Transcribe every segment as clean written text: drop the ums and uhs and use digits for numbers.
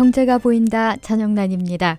정체가 보인다. 전영란입니다.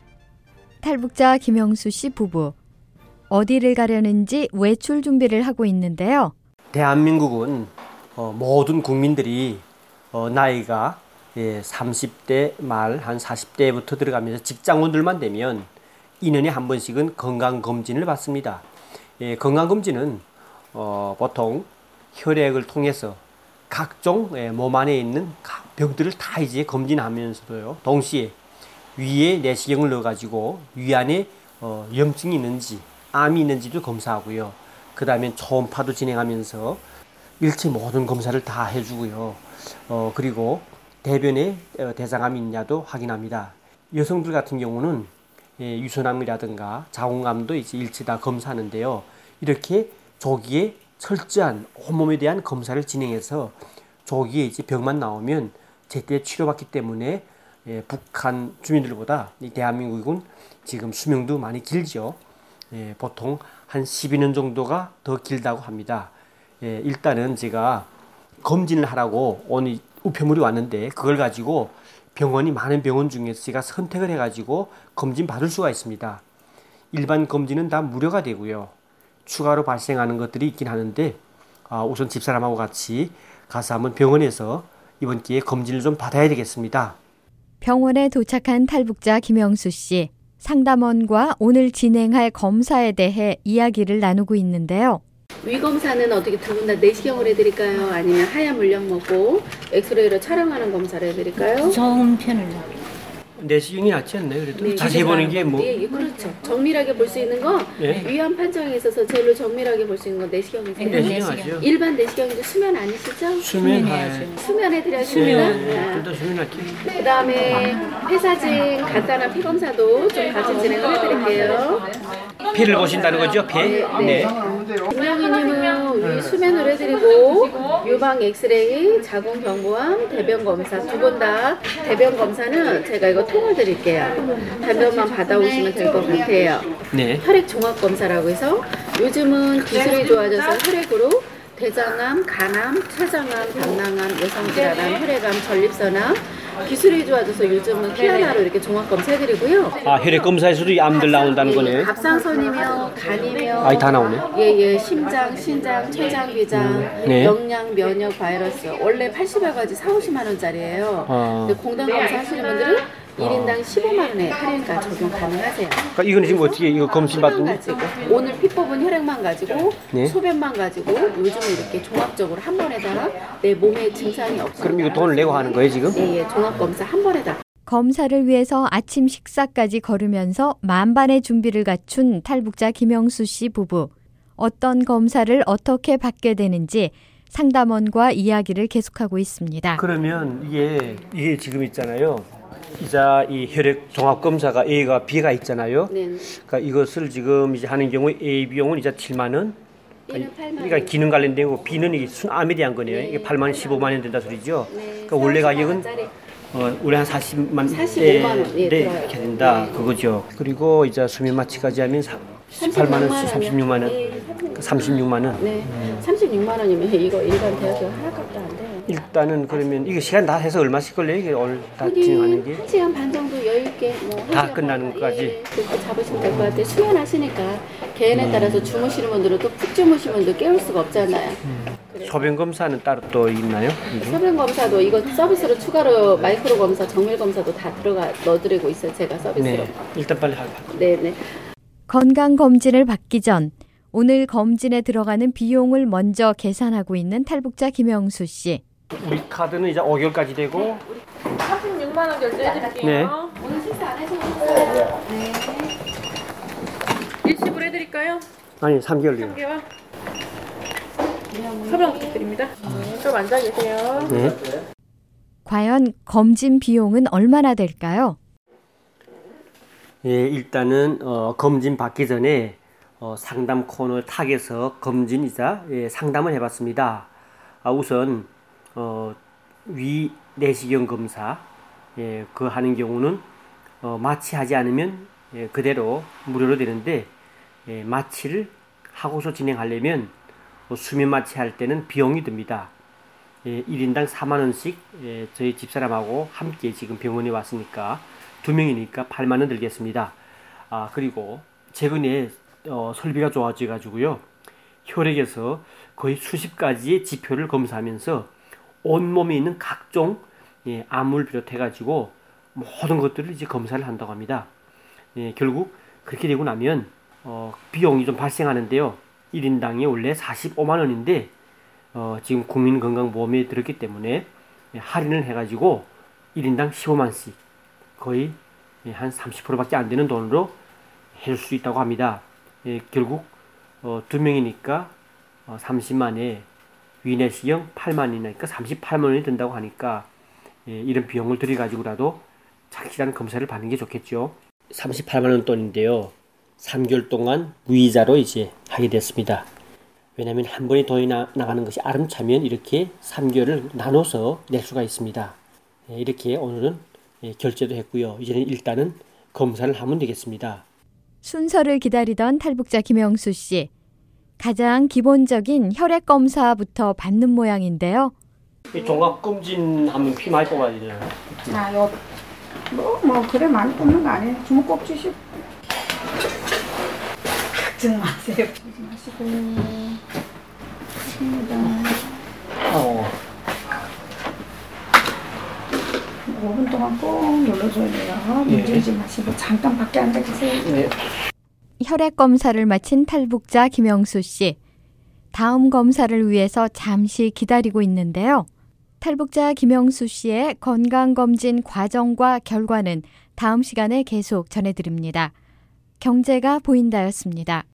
탈북자 김영수 씨 부부. 어디를 가려는지 외출 준비를 하고 있는데요. 대한민국은 모든 국민들이 나이가 30대 말 한 40대부터 들어가면서 직장인들만 되면 2년에 한 번씩은 건강검진을 받습니다. 건강검진은 보통 혈액을 통해서 각종 몸 안에 있는 병들을 다 이제 검진하면서도요. 동시에 위에 내시경을 넣어가지고 위 안에 염증이 있는지 암이 있는지도 검사하고요. 그 다음에 초음파도 진행하면서 일체 모든 검사를 다 해주고요. 그리고 대변에 대장암이 있냐도 확인합니다. 여성들 같은 경우는 유선암이라든가 자궁암도 이제 일체 다 검사하는데요. 이렇게 조기에 철저한 온몸에 대한 검사를 진행해서 조기에 이제 병만 나오면 제때 치료받기 때문에 북한 주민들보다 이 대한민국은 지금 수명도 많이 길죠. 보통 한 12년 정도가 더 길다고 합니다. 일단은 제가 검진을 하라고 오늘 우편물이 왔는데 그걸 가지고 병원이 많은 병원 중에서 제가 선택을 해가지고 검진 받을 수가 있습니다. 일반 검진은 다 무료가 되고요. 추가로 발생하는 것들이 있긴 하는데 우선 집사람하고 같이 가서 한번 병원에서 이번 기회에 검진을 좀 받아야 되겠습니다. 병원에 도착한 탈북자 김영수 씨. 상담원과 오늘 진행할 검사에 대해 이야기를 나누고 있는데요. 위 검사는 어떻게 두 분 다 내시경을 해드릴까요? 아니면 하얀 물약 먹고 엑스레이로 촬영하는 검사를 해드릴까요? 좋은 편을요. 내시경이 낫지 않나요? 그래도 네, 자세히 보는 게 뭐? 예, 그렇죠. 정밀하게 볼 수 있는 건 위암 판정에 있어서 제일로 정밀하게 볼 수 있는 건 내시경이세요. 내시경하죠. 일반 내시경인데 수면 아니시죠? 수면 해드려야겠습니다. 둘다 수면 할게요. 그 다음에 폐사진 간단한 피 검사도 좀 같이 진행을 해드릴게요. 피를 보신다는 거죠? 피? 네. 김영희님은 위 수면으로 해드리고 유방 엑스레이, 자궁 경부암, 대변 검사 두 분 다 대변 검사는 제가 이거 통을 드릴게요. 단변만 받아오시면 될 것 같아요. 네. 혈액 종합 검사라고 해서 요즘은 기술이 좋아져서 혈액으로 대장암, 간암, 췌장암, 방랑암, 여성질환암, 혈액암, 전립선암 기술이 좋아져서 요즘은 피 하나로 이렇게 종합 검사해드리고요. 혈액 검사에서도 이 암들 나온다는 거네. 갑상선이며 간이며 다 나오네. 예, 심장, 신장, 췌장, 위장, 네. 영양, 면역, 바이러스 원래 80여 가지 4, 50만 원짜리예요. 근데 공단 검사 하시는 분들은 1인당 15만 원에 할인가 적용 가능하세요. 그러니까 이거는 지금 어떻게 이거 검진 받는 가지고 오늘 피 뽑은 혈액만 가지고 네. 소변만 가지고 요즘은 이렇게 종합적으로 한 번에다가 내 몸에 증상이 없어요. 그럼 이거 돈을 내고 하는 거예요 지금? 예, 종합 검사 한 번에다. 검사를 위해서 아침 식사까지 거르면서 만반의 준비를 갖춘 탈북자 김영수 씨 부부. 어떤 검사를 어떻게 받게 되는지 상담원과 이야기를 계속하고 있습니다. 그러면 이게 지금 있잖아요. 이 혈액 종합 검사가 A가 B가 있잖아요. 네. 그러니까 이것을 지금 이제 하는 경우에 A 비용은 이제 7만 원. B는 8만 원. 그러니까 기능 관련되고 B는 이게 순암에 대한 거네요. 이게 8만 원, 15만 원 된다 소리죠. 그러니까 원래 가격은 원래 한 45만 원대 이렇게 된다 그거죠. 그리고 이제 수면 마취까지 하면 18만 원, 36만 원. 36만 원. 네. 36만 원이면 이거 일반 대학교 하나값도 안 돼요. 일단은 그러면 이거 시간 다 해서 얼마씩 걸려요? 이게 오늘 다 진행하는 게? 1시간 반 정도 여유 있게 다 끝나는 것까지? 그렇게 잡으시면 될 것 같아요. 수면하시니까 개인에 따라서 주무시는 분들은 또 푹 주무시는 분들 깨울 수가 없잖아요. 소변 검사는 따로 또 있나요? 소변 검사도 이거 서비스로 추가로 마이크로 검사, 정밀 검사도 다 넣어드리고 있어요. 제가 서비스로. 네. 일단 빨리 하고. 네네. 건강검진을 받기 전 오늘 검진에 들어가는 비용을 먼저 계산하고 있는 탈북자 김영수 씨. 우리 카드는 이제 5개월까지 되고 36만 원 결제해드릴게요. 네. 오늘 식사 안 하셨어요? 네. 일시불 해드릴까요? 아니 3개월이요. 3개월. 서명 부탁드립니다. 좀 앉아 계세요. 네. 과연 검진 비용은 얼마나 될까요? 예, 일단은 검진 받기 전에 상담 코너 탁에서 검진이자 상담을 해봤습니다. 우선 위 내시경 검사 그 하는 경우는 마취하지 않으면 그대로 무료로 되는데 마취를 하고서 진행하려면 수면 마취할 때는 비용이 듭니다. 1인당 4만 원씩 저희 집사람하고 함께 지금 병원에 왔으니까 2명이니까 8만 원 들겠습니다. 그리고 최근에 설비가 좋아져 가지고요. 혈액에서 거의 수십 가지의 지표를 검사하면서 온몸에 있는 각종 암을 비롯해 가지고 모든 것들을 이제 검사를 한다고 합니다. 결국 그렇게 되고 나면 비용이 좀 발생하는데요. 1인당이 원래 45만 원인데 지금 국민건강보험에 들었기 때문에 할인을 해가지고 1인당 15만씩 거의 한 30%밖에 안 되는 돈으로 해줄 수 있다고 합니다. 결국 2명이니까 30만에 위내시경 8만이니까 38만 원이 든다고 하니까 이런 비용을 들여가지고라도 착실한 검사를 받는 게 좋겠죠. 38만 원 돈인데요. 3개월 동안 무이자로 이제 하게 됐습니다. 왜냐하면 한 번에 돈이 나가는 것이 아름차면 이렇게 3개월을 나눠서 낼 수가 있습니다. 이렇게 오늘은 결제도 했고요. 이제는 일단은 검사를 하면 되겠습니다. 순서를 기다리던 탈북자 김영수 씨. 가장 기본적인 혈액 검사부터 받는 모양인데요. 종합검진하면 피 많이 뽑아야 되잖아요. 자, 그래 많이 뽑는 거 아니에요. 주먹 꼭 쥐시고. 걱정 마세요. 보지 마시고. 좋습니다. 5분 동안 꼭 눌러줘야 돼요. 문지르지 마시고 잠깐 밖에 앉아계세요. 네. 혈액 검사를 마친 탈북자 김영수 씨. 다음 검사를 위해서 잠시 기다리고 있는데요. 탈북자 김영수 씨의 건강검진 과정과 결과는 다음 시간에 계속 전해드립니다. 경제가 보인다였습니다.